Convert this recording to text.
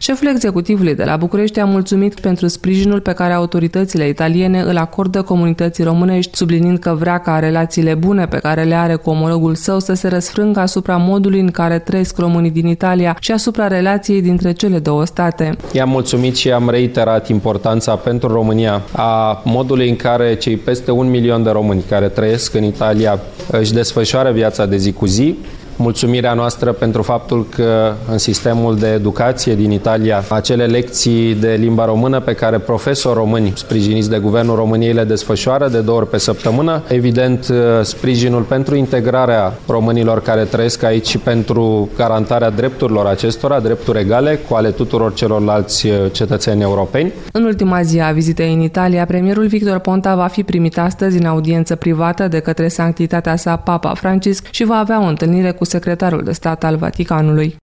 Șeful executivului de la București a mulțumit pentru sprijinul pe care autoritățile italiene îl acordă comunității românești, subliniind că vrea ca relațiile bune pe care le are cu omologul său să se răsfrângă asupra modului în care trăiesc românii din Italia și asupra relației dintre cele două state. I-am mulțumit și am reiterat importanța pentru România a modului în care cei peste 1 milion de români care trăiesc în Italia își desfășoară viața de zi cu zi. Mulțumirea noastră pentru faptul că în sistemul de educație din Italia acele lecții de limba română pe care profesori români sprijiniți de Guvernul României le desfășoară de 2 ori pe săptămână. Evident, sprijinul pentru integrarea românilor care trăiesc aici și pentru garantarea drepturilor acestora, drepturi egale cu ale tuturor celorlalți cetățeni europeni. În ultima zi a vizitei în Italia, premierul Victor Ponta va fi primit astăzi în audiență privată de către sanctitatea sa Papa Francisc și va avea o întâlnire cu secretarul de stat al Vaticanului.